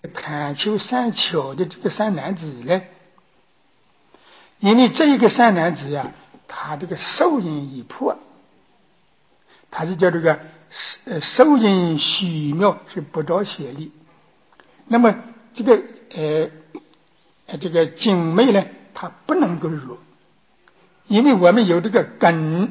探求善巧的这个三男子呢，因为这一个三男子呀，他这个受因已破，他是叫这个受因虚妙，是不着显力。那么这个景昧呢，它不能够入，因为我们有这个根，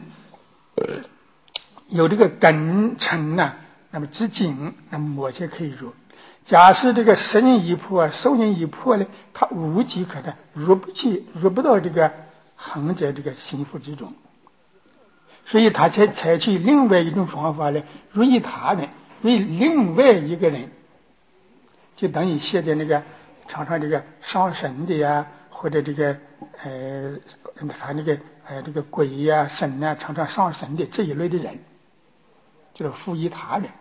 有这个根尘呐，那么知景，那么某些可以入。假使这个识因已破，受因已破呢，它无迹可探，入不到这个恒在这个心腹之中，所以他才采取另外一种方法呢，入于他人，为另外一个人，就等于现在那个常常这个上神的呀，或者这个他那个这个鬼呀、神啊，常常上神的这一类的人，就是附于他人。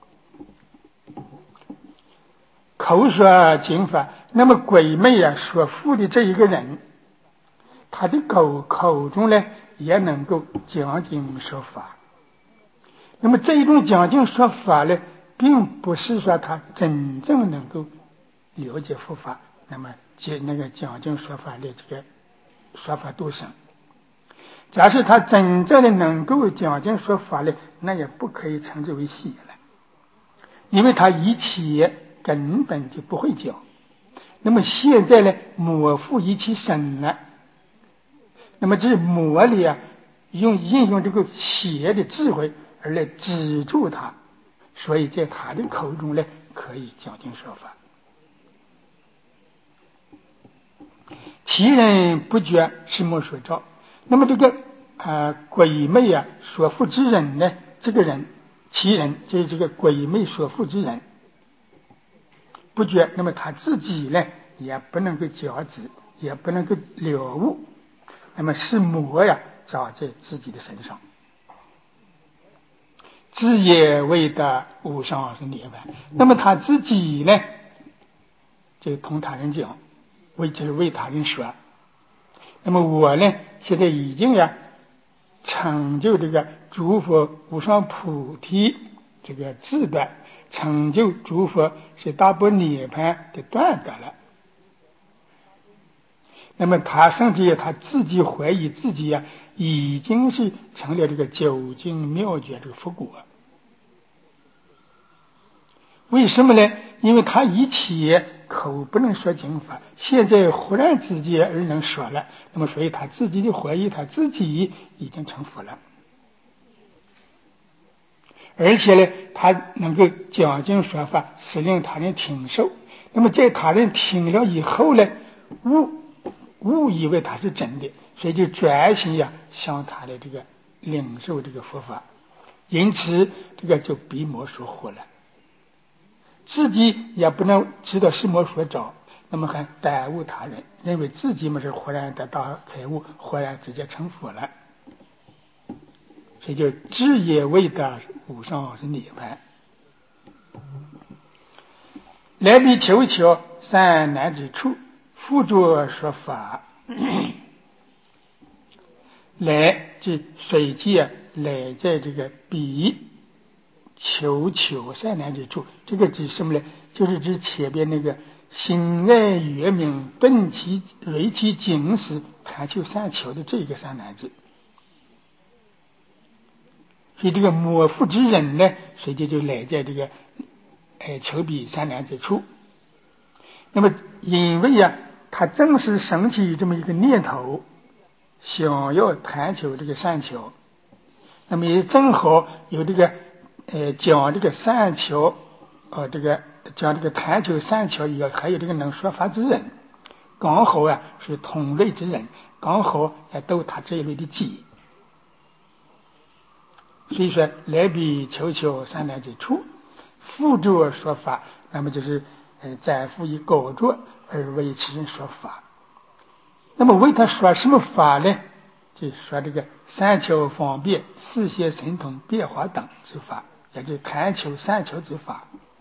口说经法，那么鬼魅啊所附的这一个人，他的口中呢也能够讲经说法。那么这一种讲经说法呢，并不是说他真正能够了解佛法，那么那个讲经说法的这个说法度生。假设他真正的能够讲经说法呢，那也不可以称之为邪了，因为他以前根本就不会讲。那么现在呢，模糊一其身了，那么这是魔力啊，应用这个邪的智慧而来止住他，所以在他的口中呢，可以讲经说法。其人不觉是魔所照。那么这个鬼魅啊所附之人呢，这个人其人就是这个鬼魅所附之人不觉，那么他自己呢也不能够觉知，也不能够了悟，那么是魔呀照在自己的身上，自也为的无上是涅槃。那么他自己呢就同他人讲，就是为他人说，那么我呢现在已经成就这个诸佛无上菩提这个自断，成就诸佛是大般涅槃的断得了。那么他甚至他自己怀疑自己已经是成了这个究竟妙觉这个佛果。为什么呢？因为他以前口不能说经法，现在忽然之间而能说了，那么所以他自己就怀疑他自己已经成佛了。而且呢，他能够讲经说法，是令他人听受。那么在他人听了以后呢，误以为他是真的，所以就专心向他的这个领受这个佛法，因此这个就逼魔所惑了，自己也不能知道是魔所找，那么还耽误他人，认为自己是忽然得到开悟，忽然直接成佛了，所以就知也为的无上是涅槃。来比求巧三难之处，复着说法。来即随即来在这个比求巧三难之处，这个指什么呢？就是指前边那个心爱月明顿其锐其警时探求三巧的这个三难字。所以这个模糊之人呢，随即就来在这个求比三难之处。那么因为他正是升起这么一个念头，想要探求这个善巧，那么也正好有这个讲这个善巧这个讲这个探求善巧也还有这个能说法之人，刚好是同类之人，刚好也都他这一类的机。所以说来比求巧三难之处，复着说法，那么就是暂复以高着而为其人说法。那么为他说什么法呢？就说这个三巧方便四现神通变化等之法，也就是探求三巧之法。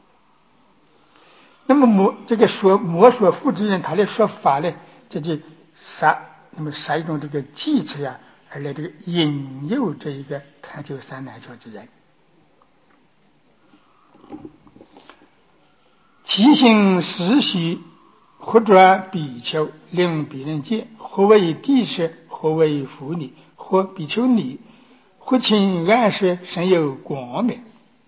那么这个魔所附之人，他来说法呢，这就杀一种这个计策而来这个引诱这一个探求三难巧之人。 其行时许，或者比丘令别人见，或为帝释，或为妇女，或比丘尼，或请暗示身有光明。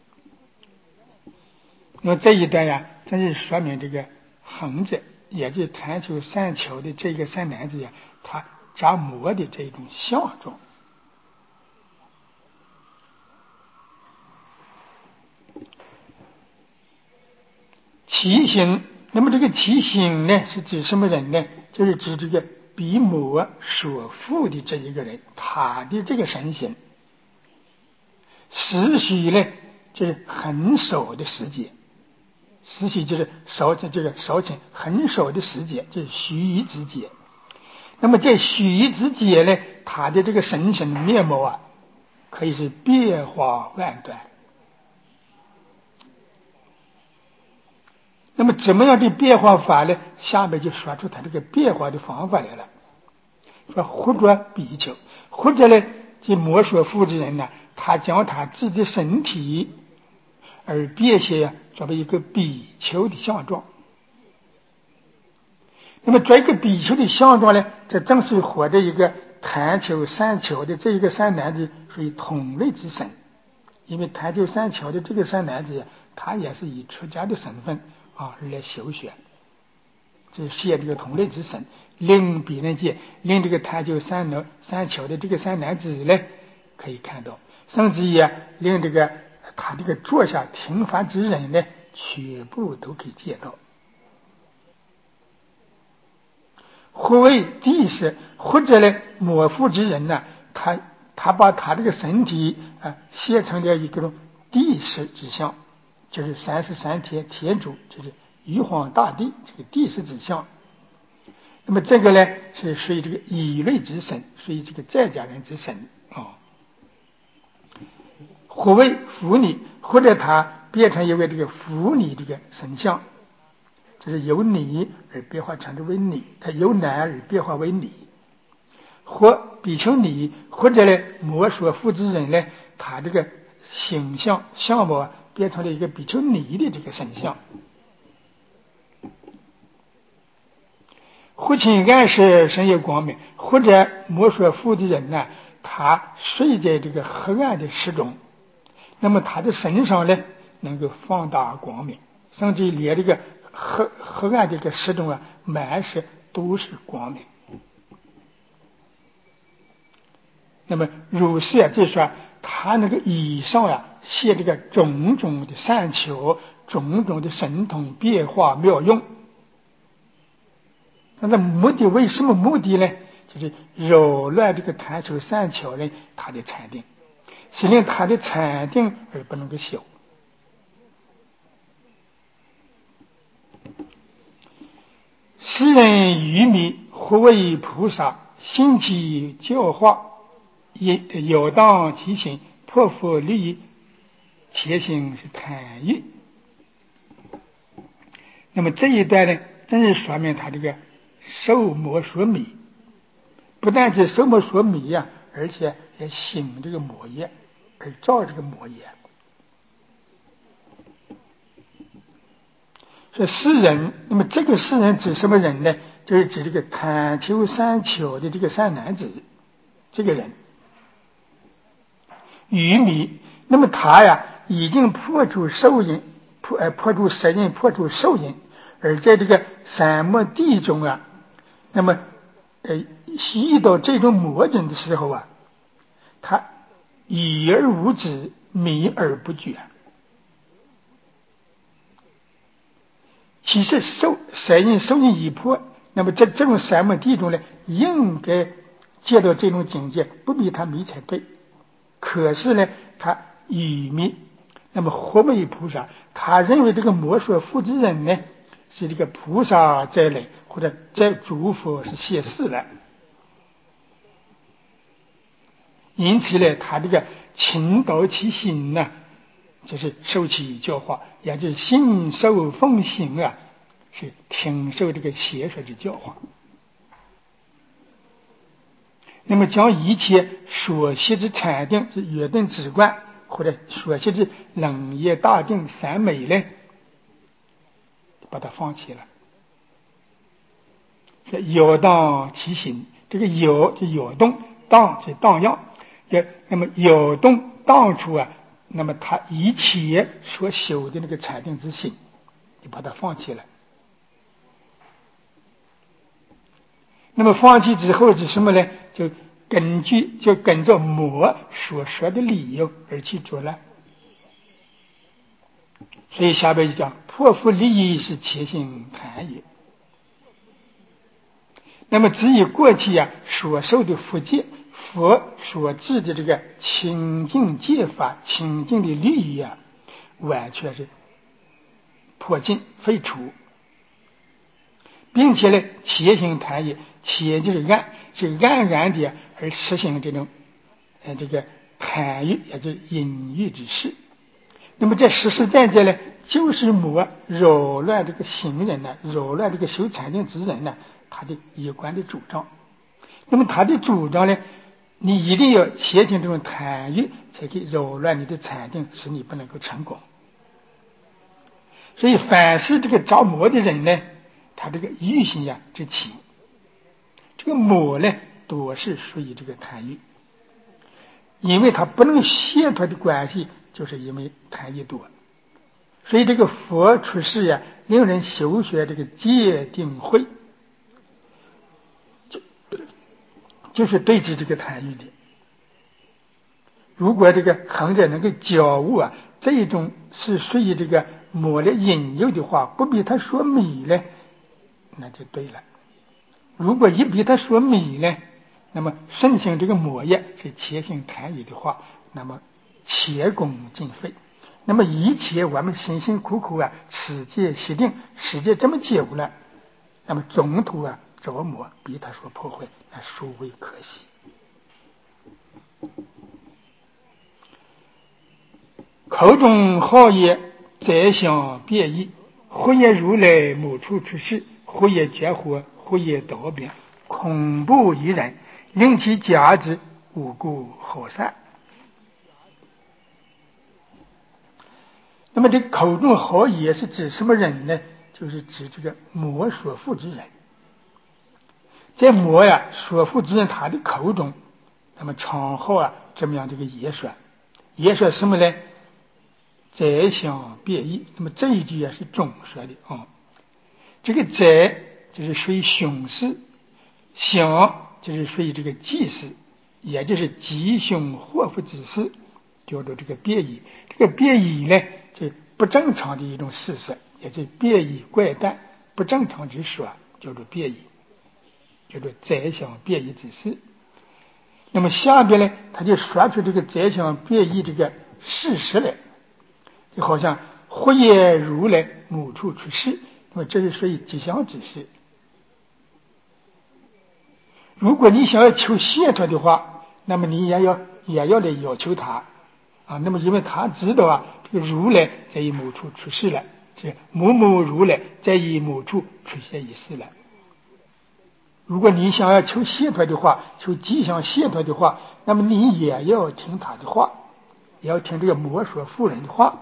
那么这一段呀，真是说明这个恒者，也就是贪求善求的这个三男子呀，他着魔的这种相状。其行，那么这个其行呢，是指什么人呢？就是指这个比魔所附的这一个人，他的这个神行。时许呢，就是很少的时间，时许就是少这个少情很少的时间，就是须臾之间。那么在须臾之间呢，他的这个神行面貌啊，可以是变化万端。那么怎么样的变化法呢？下面就说出他这个变化的方法来了。说或者比丘，或者呢，这魔所附之人呢，他将他自己的身体而变现作为一个比丘的相状。那么这个比丘的相状呢，这正是和这一个贪求善求的这一个三男子属于同类之身。因为贪求善求的这个三男子呀，他也是以出家的身份而来修学，这是现这个同类之身，令别人见，令这个贪求善求的这个三男子呢，可以看到，甚至也令这个他这个坐下听法之人呢，全部都可以见到。或为帝释，或者呢，魔附之人呢，他把他这个身体写成了一个帝释之相，就是33天天主，就是玉皇大帝这个帝释之相。那么这个呢，是属于这个异类之身，属于这个在家人之身啊。或为妇女，或者他变成一位这个妇女这个神像，就是由女而变化成为女，他由男而变化为女。或比丘尼，或者呢魔所附之人呢，他这个形象相貌变成了一个比丘尼的这个神像。或请暗示身有光明，或者魔所附的人呢，他睡在这个黑暗的室中，那么他的身上呢能够放大光明，甚至连这个黑暗这个室中啊，满是都是光明。那么如是啊，就是说他那个以上啊，现这个种种的善求，种种的神通变化妙用。那目的为什么目的呢？就是扰乱这个贪求善求人他的禅定，使令他的禅定而不能够修。世人愚迷，或为菩萨，兴起教化，有当其行，破佛利益，前行是贪欲。那么这一段呢，真是说明他这个受魔所迷，不但是受魔所迷呀，而且也行这个魔业，而造这个魔业。说世人，那么这个世人指什么人呢？就是指这个贪求善求的这个善男子，这个人愚迷。那么他呀，已经破除受因，破除色因，破除受因，而在这个三摩地中啊，那么遇到这种魔人的时候啊，他愚而无知，迷而不觉。其实色因受因已破，那么这种三摩地中呢，应该见到这种境界，不比他迷才对。可是呢，他愚迷，那么或为菩萨，他认为这个魔所附之人呢，是这个菩萨在内，或者在诸佛是现世了。因此呢，他这个勤导其心呢，就是受其教化，也就是信受奉行啊，是听受这个邪说之教化。那么将一切所习之禅定之约定止观，或者所习之冷业大定三昧呢， 把它放弃了。说有当其行，这个有就有动，当是当要，那么有动当处啊，那么他一切所修的那个禅定之心，你把它放弃了。那么放弃之后是什么呢？就跟着魔所说的理由而去做了。所以下边就讲破佛利益是切心谈也。那么只以过去所受的佛戒，佛所制的这个清净戒法、清净的律仪完全是破尽废除，并且呢，切心谈也，切就是黯然的而实行这种这个贪欲，也就是淫欲之事。那么这实实在在呢，就是魔扰乱这个行人呢，扰乱这个修禅定之人呢，他的一贯的主张。那么他的主张呢，你一定要切行这种贪欲，才可以扰乱你的禅定，使你不能够成功。所以凡是这个着魔的人呢，他这个欲心之起，这个魔呢多是属于这个贪欲，因为他不能解脱的关系，就是因为贪欲多。所以这个佛出世令人修学这个戒定慧，就是对治这个贪欲的。如果这个行者能够觉悟这一种是属于这个魔的引诱的话，不比他说迷呢，那就对了。如果一比他说迷呢，那么顺行这个魔业是切行贪欲的话，那么切功尽废。那么一切我们辛辛苦苦持戒习定，时间这么久了，那么中途着魔比他说破坏，那殊为可惜。口中好言，再相变异，或也如来某处出世，或也绝活，或也道变，恐怖一人，令其价值无故好善。那么这口中好言是指什么人呢？就是指这个魔所附之人。在魔所附之人他的口中，那么常好这么样这个言说。言说什么呢？再相变异。那么这一句是总说的这个再就是属于凶事，相就是属于这个忌事，也就是吉凶祸福之事，叫做这个变异。这个变异呢，就不正常的一种事实，也就是变异怪诞不正常之说，叫做变异，叫做再相变异之事。那么下边呢，他就说出这个再相变异这个事实来，就好像或也如来某处出世，那么这是属于吉祥之事。如果你想要求解脱的话，那么你也要来要求他那么因为他知道这个如来在于某处出世了，是某某如来在于某处出现一世了。如果你想要求解脱的话，求吉祥解脱的话，那么你也要听他的话，也要听这个魔所附人的话。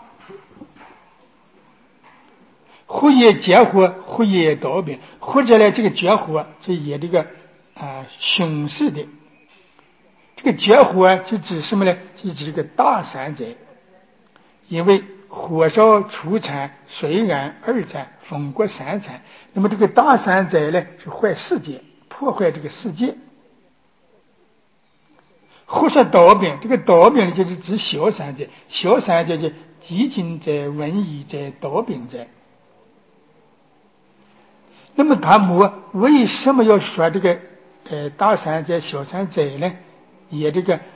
或也结活，或也道变，或者呢这个结活是以这个凶事的。这个结火就指什么呢？就指这个大山灾，因为火烧除残，水淹二残，风过三残。那么这个大山灾呢，是坏世界，破坏这个世界。或说道变，这个道变就是指小山灾，小山灾就饥馑灾、瘟疫灾、道病灾。那么他们为什么要说这个大山灾、小山灾呢？也这个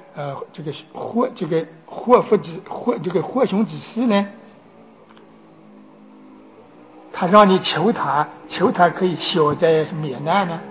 祸凶之事呢？他让你求他可以消灾免难呢？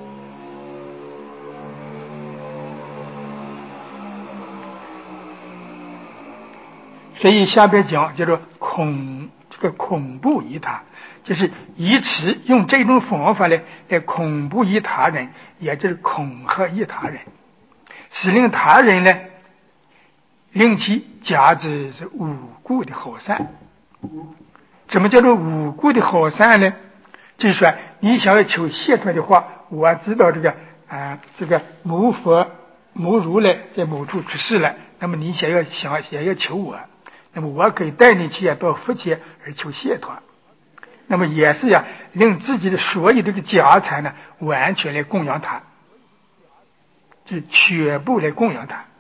所以下边讲叫做恐怖于他，就是以此用这种方法来恐怖于他人，也就是恐吓于他人，使令他人呢令其加之是无故的好善。 怎么叫做无故的好善呢？就是说，你想要求解脱的话，我知道这个母佛母如来在某处出世了，那么你想要求我，那么我可以带你去到佛前而求解脱。那么也是令自己的所有这个家产呢，完全来供养他，就全部来供养他。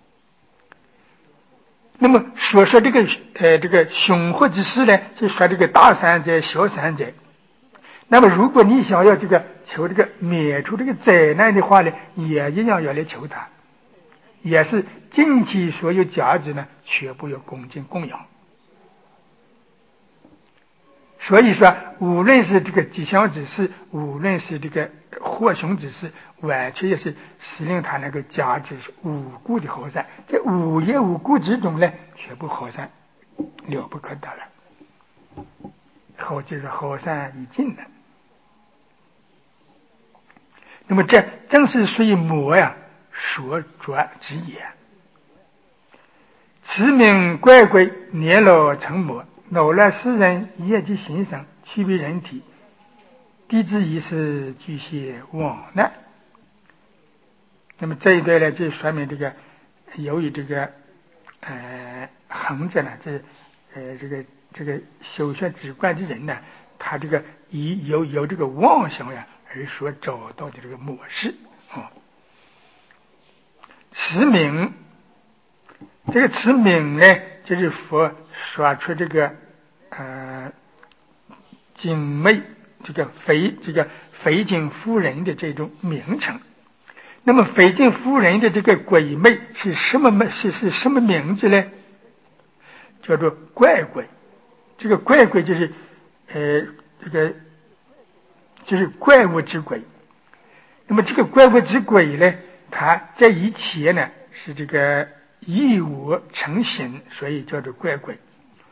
那么所说这个雄祸之事呢，就说这个大善哉小善哉。那么如果你想要求免除这个灾难的话呢，也一样要来求他，也是尽其所有价值呢，全部要恭敬供养。所以说，无论是这个吉祥之事，无论是这个祸凶之事，完全也是使令他那个价值是无故的好善，在无业无故之中呢，全部好善了不可得了，就是好善已尽了。那么这正是属于魔所着之也。此名怪鬼，年老成魔，恼乱世人，业即形成，区别人体，地之意是具些往难。那么这一段呢，就说明由于横着呢，这个修学直观的人呢，他有这个妄想而所找到的这个模式啊。持名，这个持名呢，就是佛说出景媚肥景夫人的这种名称。那么肥景夫人的这个鬼魅是什么名字呢？叫做怪鬼。这个怪鬼就是就是怪物之鬼。那么这个怪物之鬼呢，它在以前呢是异物成形，所以叫做怪鬼。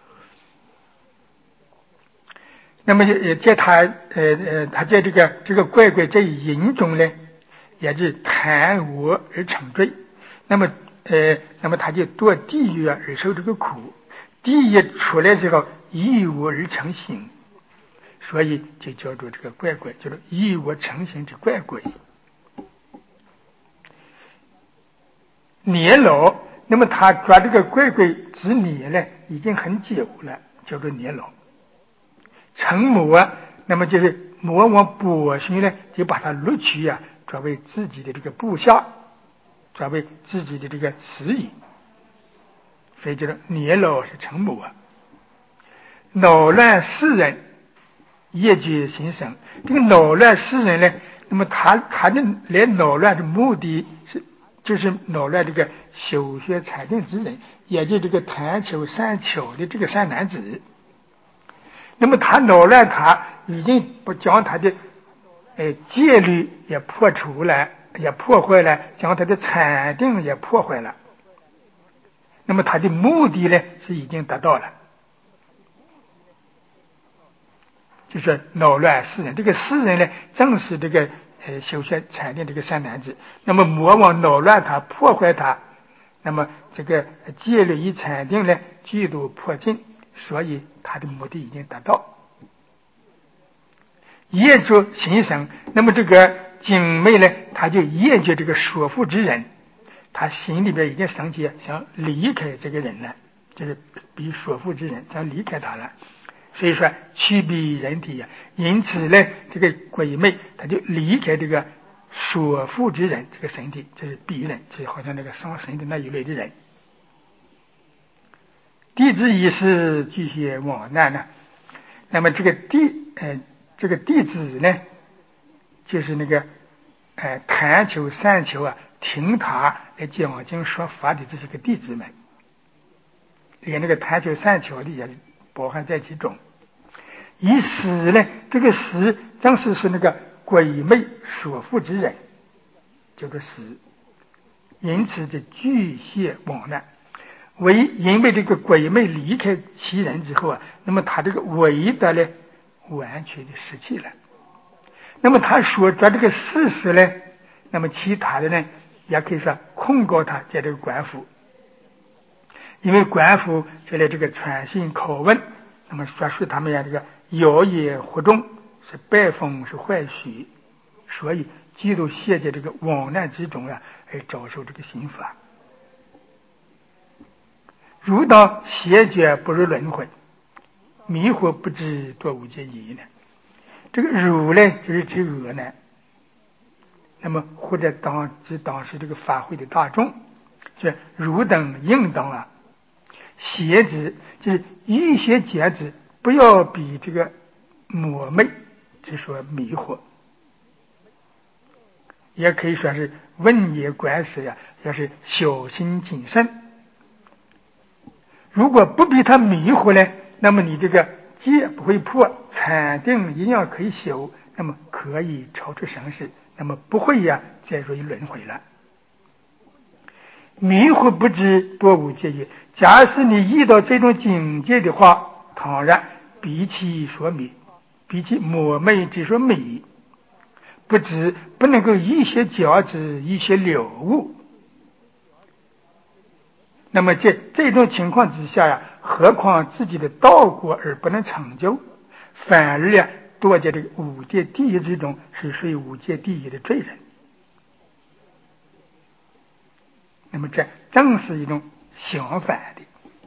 那么在他在这个怪鬼这一淫中呢，也是贪我而成罪。那么他就堕地狱而受这个苦。地狱出来之后，异物而成形，所以就叫做这个怪鬼，叫做异物成形之怪鬼。年老，那么他抓这个怪鬼之年呢，已经很久了，叫做年老。成魔，那么就是魔王剥削呢，就把他录取作为自己的这个部下，作为自己的这个使役，所以叫做年老是成魔。恼乱世人，业觉形成。这个恼乱世人呢，那么他的来恼乱的目的就是恼乱这个修学禅定之人，也就这个贪求善巧的这个善男子。那么他恼乱，他已经不将他的戒律也破除了，也破坏了，将他的禅定也破坏了。那么他的目的呢是已经达到了，就是恼乱世人。这个世人呢，正是修学禅定这个善男子。那么魔王恼乱他，破坏他，那么这个戒律与禅定呢，具都破尽，所以他的目的已经达到。业觉形成，那么这个景媚呢，他就业觉这个所缚之人，他心里边已经升起想离开这个人了，就是比所缚之人想离开他了。所以说区别人体因此呢，这个鬼魅他就离开这个所缚之人这个身体，就是比喻人，就好像那个上身的那一类的人。地之意是具些往难呢。那么这个弟子呢，就是贪求善求听他来讲经说法的这些个弟子们，连那个贪求善求的也包含在其中。以使呢，这个使正是那个鬼魅所缚之人，叫做使。因此就具些往难。因为这个鬼魅离开其人之后那么他这个为的呢，完全的失去了。那么他所做这个事实呢，那么其他的呢，也可以说控告他在这个官府，因为官府这个传信拷问， 那么说是他们呀这个妖业惑众，是败风是坏虚，所以嫉妒陷在这个往难之中啊，而遭受这个刑罚。如当邪觉不入轮回，迷惑不知多无间意呢。这个儒呢，就是指恶呢。那么或者当时这个法会的大众，就儒等应当啊，邪之就是一些节制，不要比这个抹昧，就说迷惑，也可以说是问也观时呀，要是小心谨慎。如果不被他迷惑呢，那么你这个戒不会破，禅定一样可以修，那么可以超出生死，那么不会呀再入轮回了。迷惑不知多无界也。假使你遇到这种境界的话，当然比起说迷，比起抹昧之说迷，不知不能够一些觉知，一些了悟。那么这种情况之下呀，何况自己的道果而不能成就，反而呀堕在这个五界地狱之中，是属于五界地狱的罪人。那么这正是一种相反的。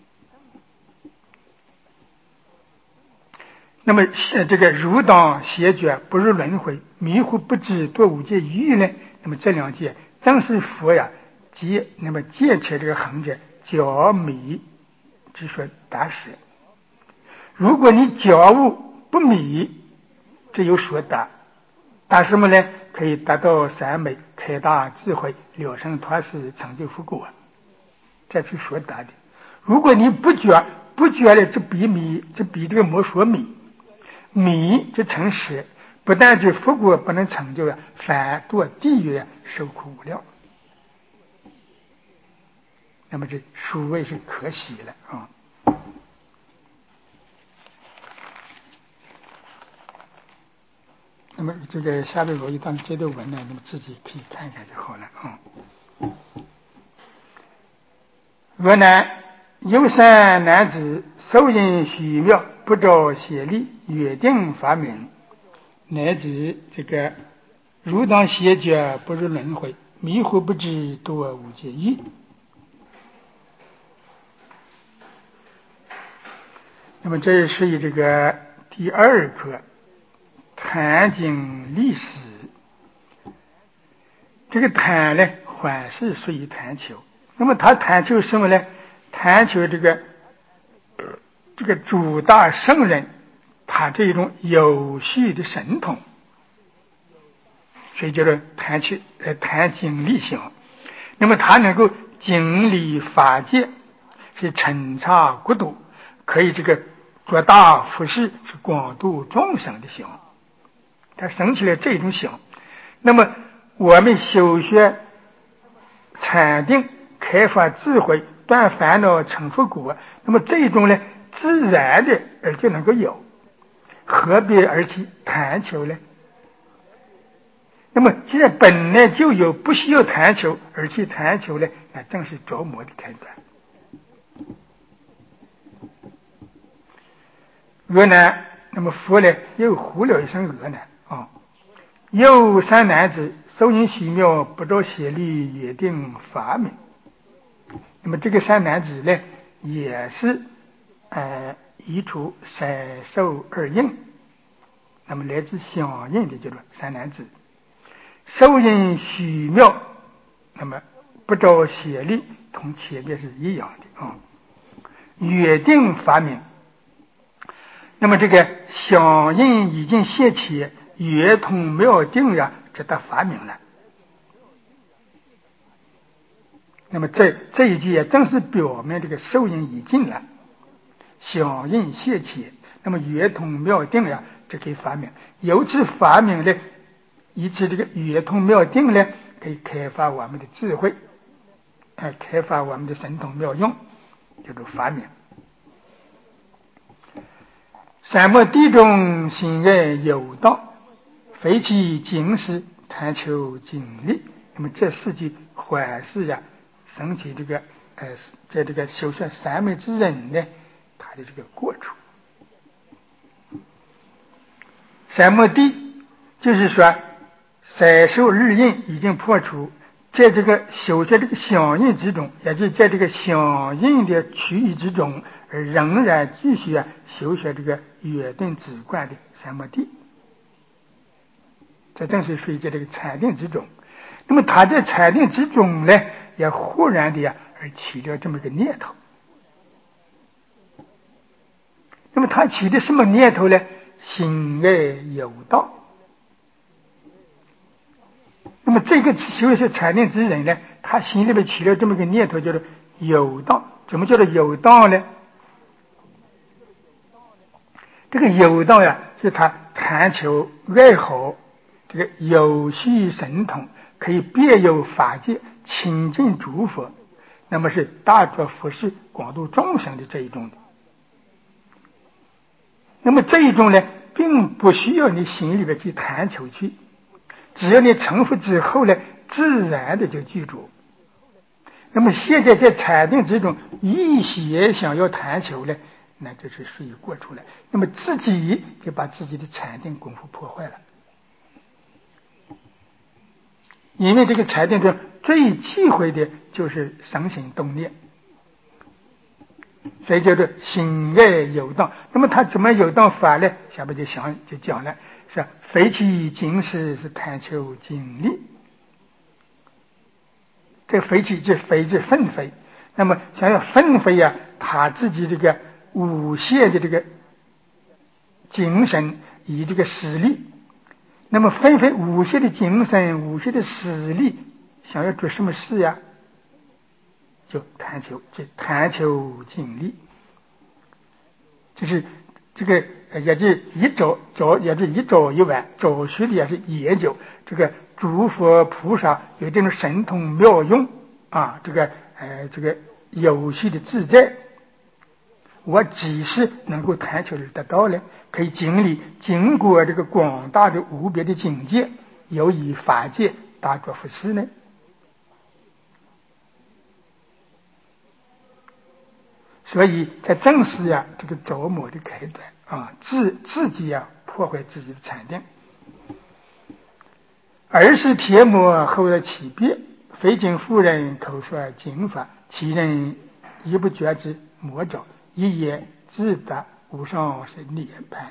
那么这个如当邪觉不入轮回，迷糊不知堕五界狱呢？那么这两界正是佛呀那么戒切这个横者觉迷之说达实。如果你觉悟不迷，只有所达，达什么呢？可以达到三昧，开大智慧，了生脱死，成就佛果，这是所达的。如果你不觉了，这比这个魔所迷，迷这成实，不但就佛果不能成就了，反堕地狱受苦无量。那么这殊谓是可惜了啊！那么这个下面有一段这段文呢，那么自己可以看看就好了啊。若男有三男子，受人虚妙，不着邪力，约定法名，乃至这个如当邪觉不入轮回，迷惑不知堕无间狱。那么这是以这个第二课谈经历史。这个谈呢，还是属于谈求。那么他谈求什么呢？谈求这个主大圣人，他这一种有序的神通，所以叫做谈经历行。那么他能够经历法界，是审查国度，可以这个做大服事，是广度众生的行。他生起了这种行。那么我们修学禅定，开发智慧，断烦恼，成佛果，那么这种呢，自然的而就能够有，何必而去谈求呢？那么既然本来就有，不需要谈求，而去谈求呢，那正是着魔的开端。恶男，那么佛呢又呼了一声恶男啊！有三男子，受人虚妙，不着邪力，约定法名。那么这个三男子呢，也是一出三受二应，那么来自相应的叫做三男子。受人虚妙，那么不着邪力，同前面是一样的啊。约定法名，那么这个相应已经现起，约通妙定呀，这得法名了。那么这一句也正是表明这个受因已尽了，相应现起，那么约通妙定呀，这可以发明。由此发明呢，以此这个约通妙定呢，可以开发我们的智慧，开发我们的神通妙用，叫做发明。三摩地中心爱有道，非其经世，贪求经历。那么这四句还是呀，升起这个在这个修学三昧之人呢，他的这个过处。 三摩地就是说三受二因已经破除，在这个修学这个相应之中，也就是在这个相应的区域之中，而仍然继续修学这个约定止观的三摩地，这正是属于在这个禅定之中。那么他在禅定之中呢，也忽然的而起了这么个念头。那么他起的什么念头呢？心爱有道。那么这个修学禅定之人呢，他心里面起了这么个念头，叫做有道。怎么叫做有道呢？这个有道呀，是他探求爱好这个有序神通，可以别有法界，亲近诸佛，那么是大作佛事，广度众生的这一种的。那么这一种呢，并不需要你心里边去探求去，只要你成佛之后呢，自然的就具足。那么现在在禅定之中一些想要探求呢，那就是属于过出来，那么自己就把自己的禅定功夫破坏了。因为这个禅定中最忌讳的就是生心动念，所以叫做心爱有道。那么他怎么有道法呢？下面就讲了，是废弃尽是探求经历。这个废弃就废就奋飞，那么想要奋飞他自己这个无限的这个精神以这个实力，那么奋飞无限的精神，无限的实力，想要做什么事呀？就探求经历，就是这个也就一早一晚找学的也是研究这个诸佛菩萨有这种神通妙用这个有序的自在，我几时能够探求得到呢？可以经过这个广大的无边的境界，有以法界大作佛事呢？所以在正是这个着魔的开端自己破坏自己的禅定。儿时铁魔，后来起变，非经妇人口说经法，其人一不觉之魔者，一言自得无上是涅槃。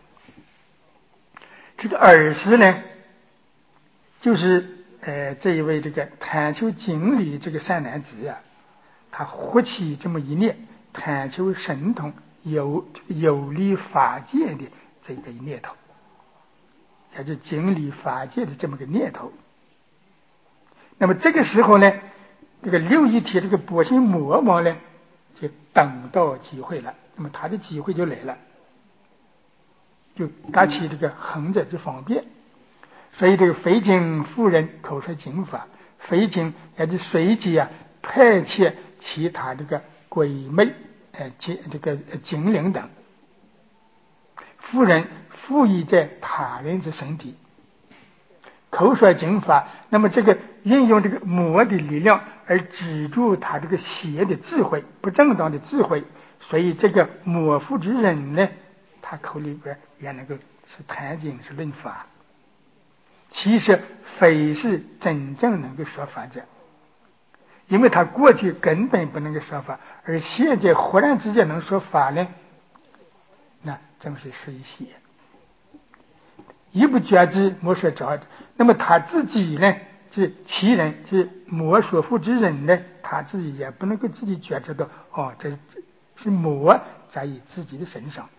这个儿时呢，就是这一位这个探求经理这个善男子他活起这么一念，探求神通有利法界的这个念头，也就经历法界的这么个念头。那么这个时候呢，这个六一体这个波心魔王呢，就等到机会了，那么他的机会就来了，就打起这个横着之方便。所以这个非经妇人口说经法，非经也就随即派遣其他这个鬼魅这个精灵等妇人附依在他人之身体，口说经法，那么这个运用这个魔的力量而止住他这个邪的智慧，不正当的智慧，所以这个魔妇之人呢，他口里边也能够是谈经是论法，其实非是真正能够说法者，因为他过去根本不能够说法，而现在忽然之间能说法呢，那正是属于邪。一不觉知魔所着，那么他自己呢，是其人是魔所附之人呢，他自己也不能够自己觉知到这是魔在于自己的身上。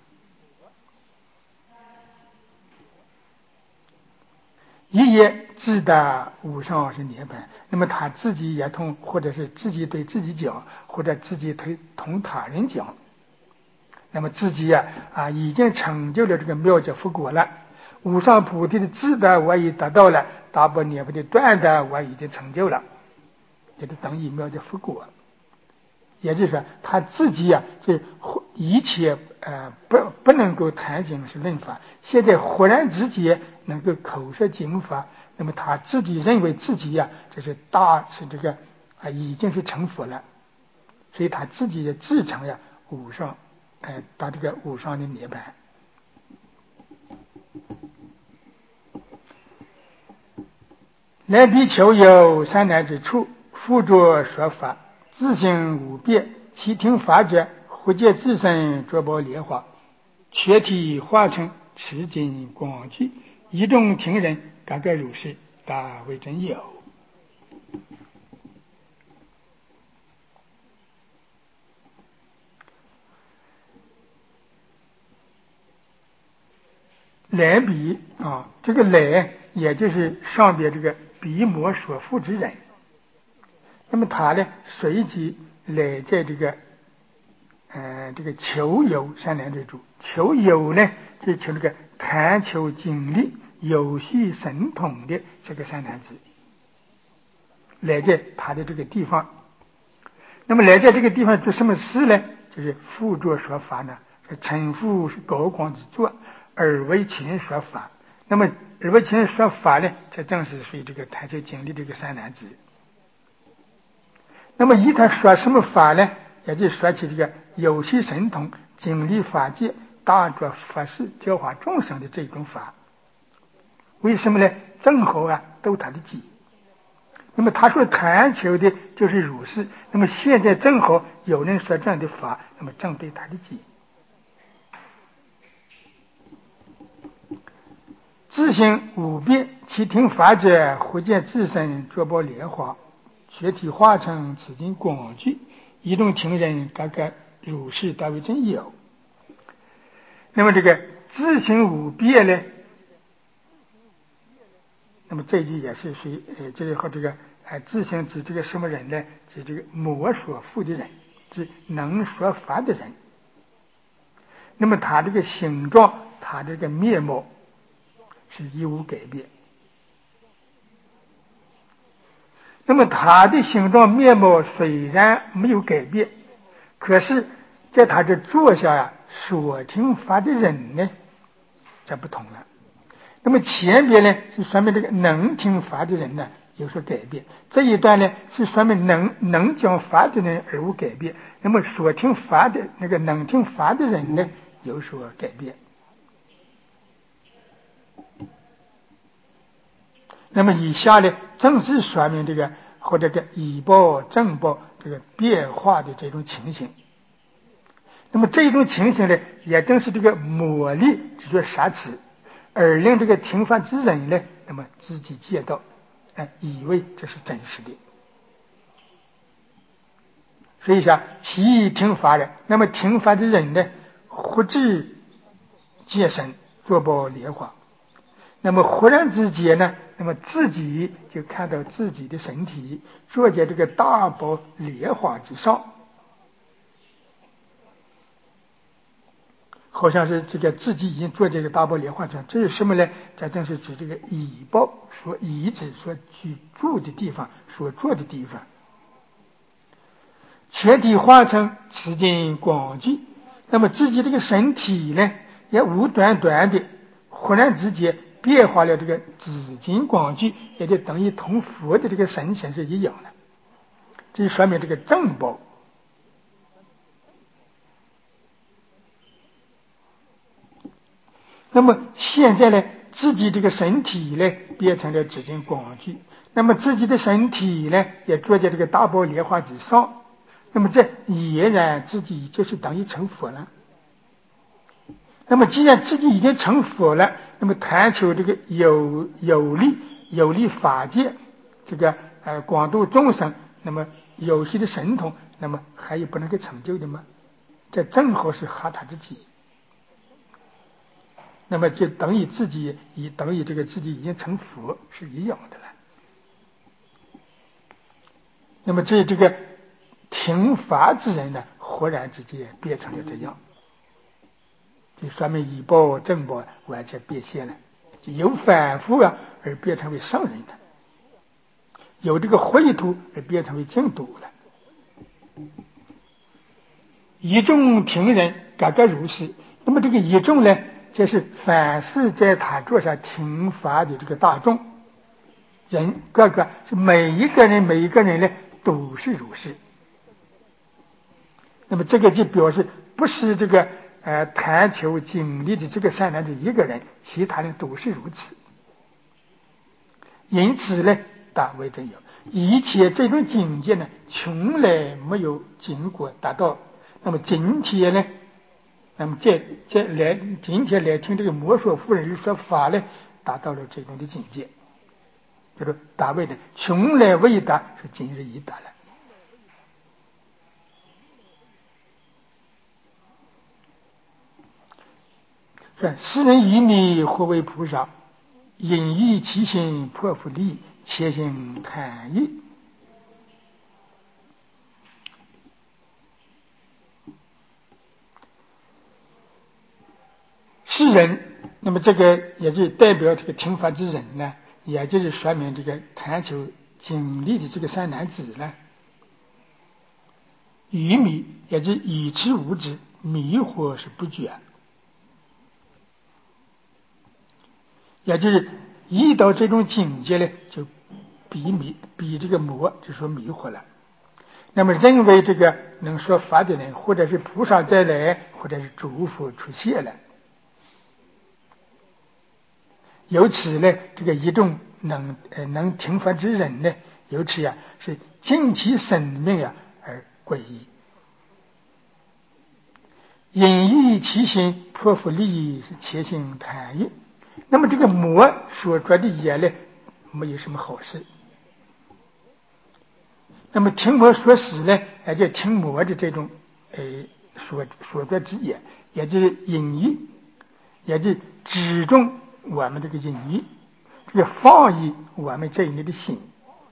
一夜自得无上是涅槃，那么他自己也同，或者是自己对自己讲，或者自己同他人讲，那么自己已经成就了这个妙觉佛果了。无上菩提的自得我已得到了，大般涅槃的断得我已经成就了，这就等于妙觉佛果。也就是说他自己就一切不能够谈经是论法，现在忽然之间能够口说经法，那么他自己认为自己这是这个已经是成佛了，所以他自己也自成无上到这个无上的涅槃。 来比丘有三难之处，复着说法，自性无别，其听法者，忽见自身着宝莲花，全体化成持金光具，一众听人，个个如是，大为真有。来比啊，这个来也就是上边这个笔墨所附之人。那么他呢，随即来在这个求有三难之处。求有呢，就求这个探求经历有系神通的这个三难子，来在他的这个地方。那么来在这个地方做什么事呢？就是复着说法呢，称复是高光之作，而为其人说法。那么而为其人说法呢，这正是属于这个探求经历这个三难子。那么以他说什么法呢？也就说起这个有系神通、经历法界、大着佛事、教化众生的这种法。为什么呢？正好都他的己。那么他所探求的就是如是。那么现在正好有人说这样的法，那么正对他的己。自性无别，其听法者，忽见自身着宝莲花，全体化成此经广具，一众听人，个个如是，大为真有。那么这个自性无别呢？那么这一句也是属于这个和这个自性指这个什么人呢？指这个魔所附的人，指能说法的人。那么他这个形状，他这个面貌是一无改变。那么他的形状面貌虽然没有改变，可是在他这坐下所听法的人呢，这不同了。那么前边呢是说明这个能听法的人呢有所改变，这一段呢是说明能讲法的人而无改变。那么所听法的那个能听法的人呢有所改变。那么以下呢正是说明这个或者个以报正报这个变化的这种情形。那么这种情形呢，也正是这个魔力之所杀持，而令这个听法之人呢，那么自己见到，以为这是真实的。所以说，其听法人，那么听法的人呢，忽至见身着宝莲花，那么忽然之间呢，那么自己就看到自己的身体坐在这个大宝莲花之上。好像是这个自己已经坐这个大宝莲花上，这是什么呢？这正是指这个以报所遗址所居住的地方，所坐的地方。全体化成持金光具，那么自己这个身体呢，也无端端的忽然之间变化了这个紫金光具，也就等于同佛的这个神情是一样的。这就说明这个正报。那么现在呢，自己这个身体呢变成了紫金光具，那么自己的身体呢也坐在这个大宝莲花之上，那么这俨然自己就是等于成佛了。那么既然自己已经成佛了，那么谈求这个有力法界，这个广度众生，那么有些的神通，那么还有不能够成就的吗？这正好是哈他自己。那么就等于自己这个自己已经成佛是一样的了。那么这个听法之人呢，忽然之间变成了这样，就说明以报正报完全变现了，就由反复而变成为上人的，有这个秽土而变成为净土了。一众听人个个如是。那么这个一众呢，就是凡是在他座上听法的这个大众人，个个是每一个人呢都是如是。那么这个就表示不是这个贪求经历的这个善男子一个人，其他人都是如此。因此呢，大为真有，一切这种境界呢，从来没有经过达到。那么今天呢，那么今天来听这个摩说夫人说法呢，达到了这种的境界，就是大为的从来未达，是今日已达了。说世人愚迷，或为菩萨，因以其心破复利，切行贪欲。世人，那么这个也就代表这个听法之人呢，也就是说明这个贪求经历的这个善男子呢，愚迷，也就是以知无知，迷惑是不觉，也就是一到这种境界呢，就比这个魔就说迷惑了。那么认为这个能说法的人，或者是菩萨再来，或者是诸佛出现了。由此呢，这个一众能听法之人呢，由此呀是尽其生命呀而皈依，因以其心破复利益，是切行贪欲。那么这个魔所着的业呢，没有什么好事。那么听魔说实呢，也就听魔的这种所着之业，也就是隐意，也就只中我们这个隐意，这个放逸我们这一类的心。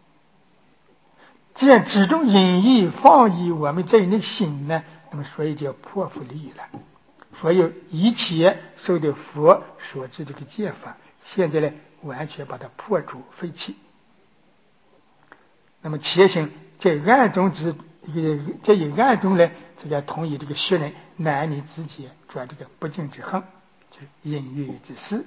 既然只中隐意放逸我们这一类的心呢，那么所以叫破复利益了。所有一切受的佛所知这个戒法，现在呢完全把它破除废弃。那么切行在暗中这一暗中呢，这个同意这个学人男女之间做这个不敬之恨，就是淫欲之事。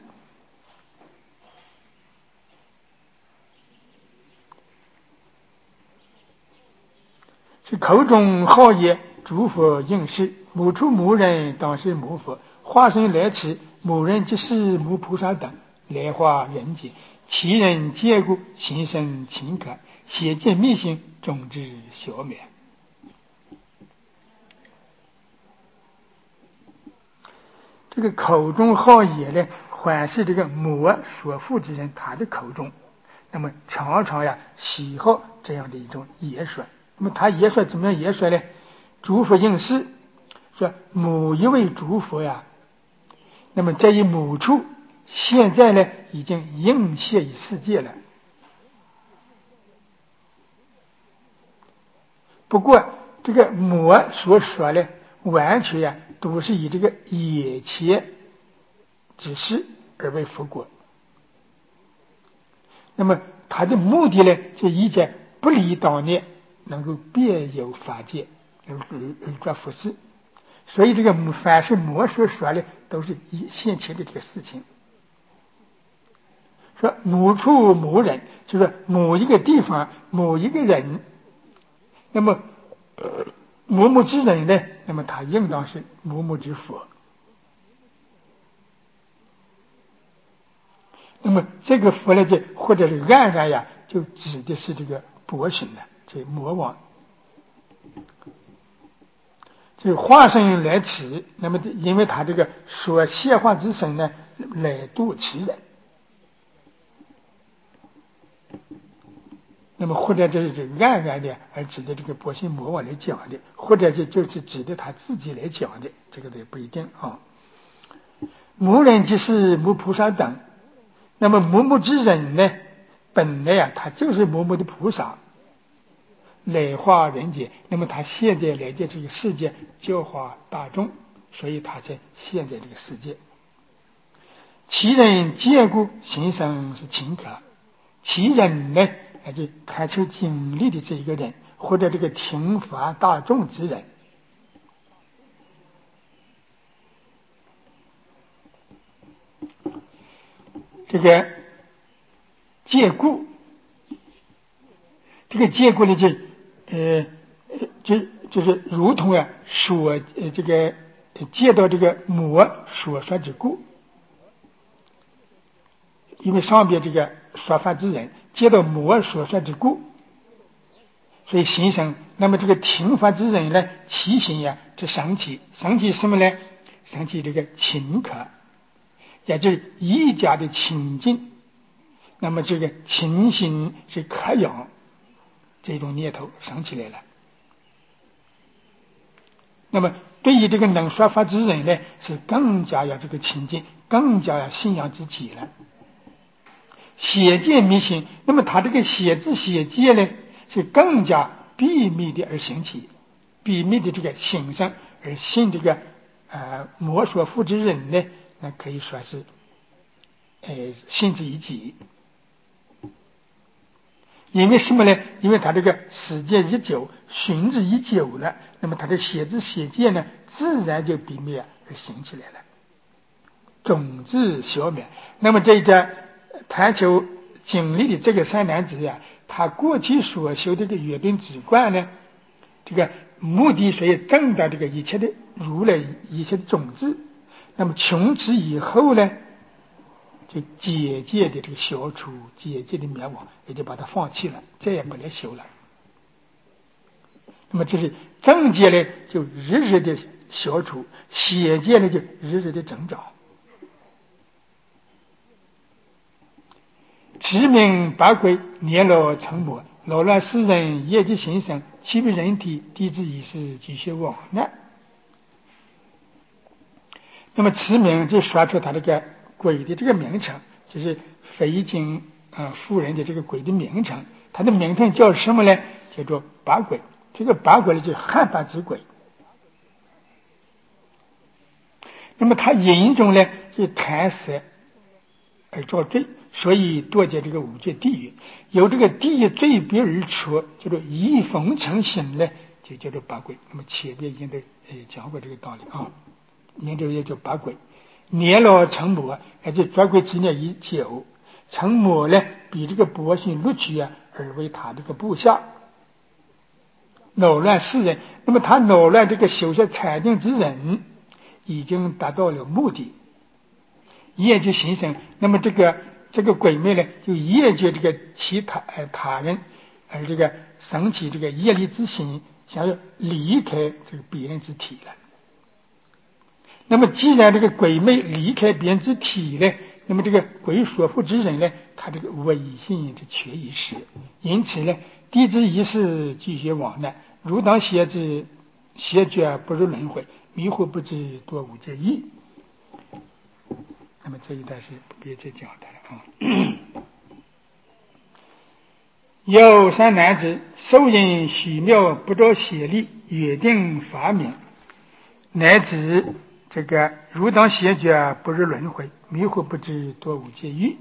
是口中好言，诸佛应是，母处母人当是母佛，化身来迟，母人即是母菩萨等，来化人间，其人见故心生情感，显见密心，终至消灭。这个口中好言呢，还是这个魔所附之人他的口中，那么常常呀喜好这样的一种言说。那么他言说怎么样言说呢？诸佛应是，说某一位诸佛呀，那么这一某处现在呢已经应现于世界了。不过这个魔所说呢，完全呀都是以这个眼前之事而为佛果。那么他的目的呢，就以前不离当年能够别有法界而做佛事。所以这个凡是魔所说的，都是以现前的这个事情。说某处某人，就是某一个地方某一个人，那么某某之人呢，那么他应当是某某之佛。那么这个佛呢，就或者是暗暗呀，就指的是这个波神了，这魔王。就化身来此，那么因为他这个所现化之身呢，来度此人。那么或者这是暗暗的而指的这个波心魔王来讲的，或者就是指的他自己来讲的，这个也不一定啊。母人即是母菩萨等，那么母母之人呢，本来呀他就是母母的菩萨，来化人间。那么他现在来的这个世界教化大众，所以他在现在这个世界。其人见故心生是情可，其人呢，就开出经历的这一个人，或者这个听法大众之人。这个见故，这个见故呢，就是如同啊这个接到这个魔所说之故，因为上边这个说法之人接到魔所说之故，所以形成。那么这个听法之人呢，其心呀，这升起什么呢？升起这个勤渴，也就是一家的清净。那么这个勤心是渴仰，这种念头升起来了。那么对于这个能说法之人呢，是更加要这个亲近，更加要信仰自己了。邪见迷信，那么他这个邪知邪见呢，是更加秘密的而兴起，秘密的这个形象而信这个魔所附之人呢，那可以说是信之以己。因为什么呢？因为他这个时间一久，循之已久了，那么他的邪知邪见呢，自然就避免而行起来了，种子消灭。那么这个探求经历的这个三男子呀，他过去所修的这个约定止观呢，这个目的是要证到这个一切的如来一切的种子。那么从此以后呢，就结界的这个消除，结界的灭亡，也就把它放弃了，再也不来修了。那么这是正界呢，就日日的消除；邪界呢，就日日的增长。持名八鬼，年老成魔，扰乱世人业界心生，欺为人体，地之以是，继续往难。那么持名就说出他这个鬼的这个名称，就是非经妇人的这个鬼的名称，它的名称叫什么呢？叫做八鬼。这个八鬼呢，就是汉八之鬼。那么他因中呢，是贪色而造罪，所以堕进这个五界地狱。有这个地狱罪别而出，叫做一风成形呢，就叫做八鬼。那么前边已经都讲过这个道理啊。名字也叫八鬼，年老成魔，而且抓鬼之年已久，成魔呢，比这个百姓录取而为他这个部下，扰乱世人。那么他扰乱这个修学禅定之人，已经达到了目的，业就形成。那么这个鬼魅呢，就业就这个其他人，而这个升起这个业力之心，想要离开这个别人之体了。那么既然这个鬼魅离开别人之体呢，那么这个鬼所附之人呢，他这个违信是缺一时，因此呢，地之一事继续往难，如当邪之邪觉不入轮回，迷惑不知多无界义。那么这一段是不必再讲的了啊。有三男子受因许妙不着邪力，约定法名，乃至这个如当邪觉不入轮回，迷惑不知多无界狱。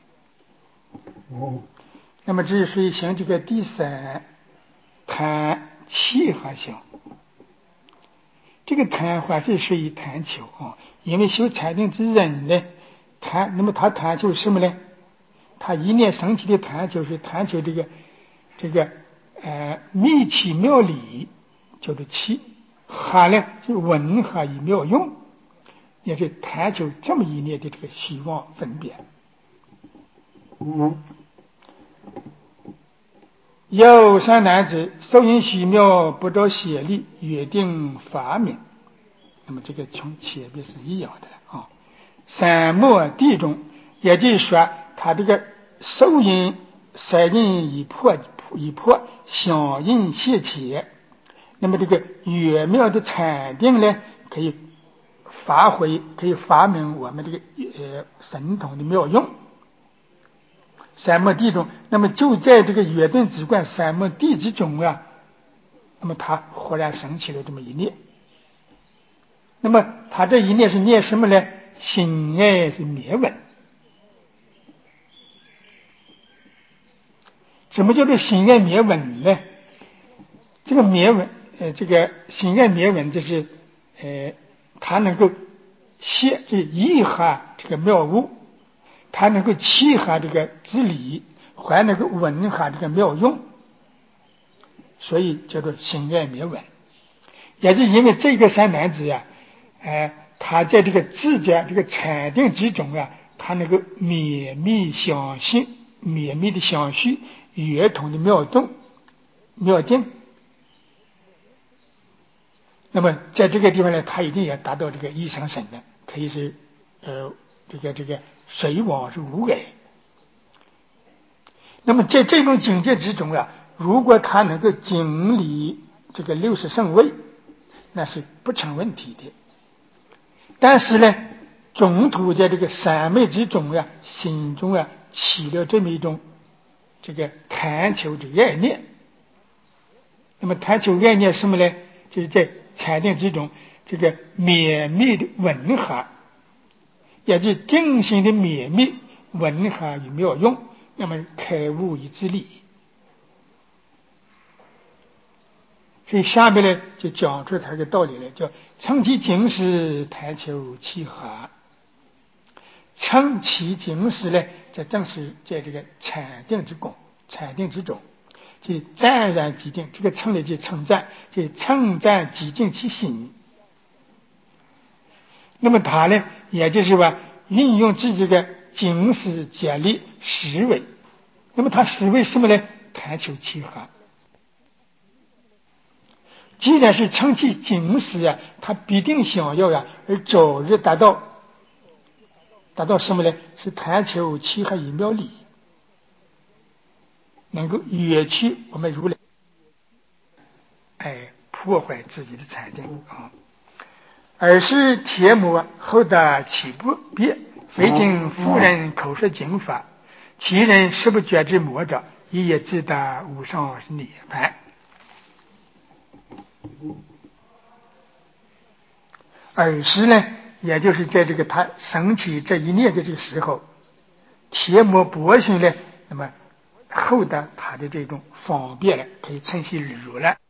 那么这是属于像这个第三贪气和想。这个贪还是属于贪求啊，因为修禅定之人呢，那么他贪求什么呢？他一念升起的贪求是贪求这个秘气妙理，叫做气。哈呢是文哈以妙用，也是探求这么一念的这个希望分别。有三男子受因虚妙不着邪力，约定法名。那么这个从前面是一样的啊。三末地中，也就是说他这个受因三因已破，相应现前。那么这个越妙的禅定呢，可以发挥，可以发明我们这个神通的妙用。三摩地中，那么就在这个约定止观三摩地之中啊，那么他忽然升起了这么一念。那么他这一念是念什么呢？心爱是灭稳。什么叫做心爱灭稳呢？这个灭稳，这个心爱灭稳，就是他能够现这一哈这个妙物，他能够契合这个之理，还能够闻哈这个妙用，所以叫做心爱灭稳。也是因为这个三男子呀， 他在这个自家这个禅定之中啊，他能够绵密相信、绵密的相续、圆通的妙定。那么在这个地方呢，他一定要达到这个一生神的，可以是这个水往是无碍。那么在这种境界之中啊，如果他能够经历这个60圣位，那是不成问题的。但是呢，中途在这个三昧之中啊，心中啊起了这么一种这个贪求的爱念。那么贪求爱念什么呢？就是在禅定之中，这个绵密的文哈，也就是定心的绵密文哈与妙用，那么开悟以自利。所以下面呢就讲出它的道理来，叫称其经时，贪求其哈。称其经时呢，这正是在这个禅定之中，就湛然即定。这个称呢就称赞，就称赞即定其心。那么他呢，也就是说运用自己的经时建立实为。那么他实为什么呢？贪求其哈。既然是称其经时啊，他必定想要而早日达到什么呢？是贪求其哈以妙理，能够远去我们如来破坏自己的禅定啊。尔时铁木后得起不别，非经夫人口说经法，其人实不觉之魔者，一也自得无上涅槃。尔时呢，也就是在这个他升起这一念的这个时候，铁木博行呢，那么后得他的这种方便了，可以称其如来。